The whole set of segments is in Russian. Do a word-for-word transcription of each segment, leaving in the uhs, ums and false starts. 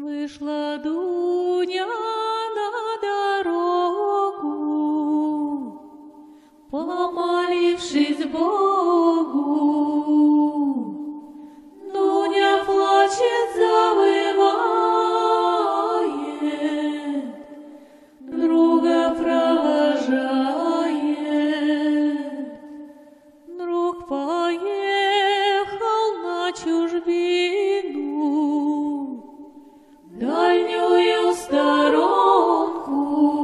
Вышла Дуня на дорогу, помолившись Богу. Дуня плачет, завывает, друга провожает. Друг поехал на чужбину, дальнюю сторонку.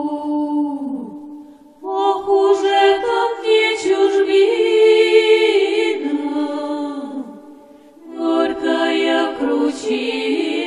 Ох, уже там не чужбина, горькая кручина.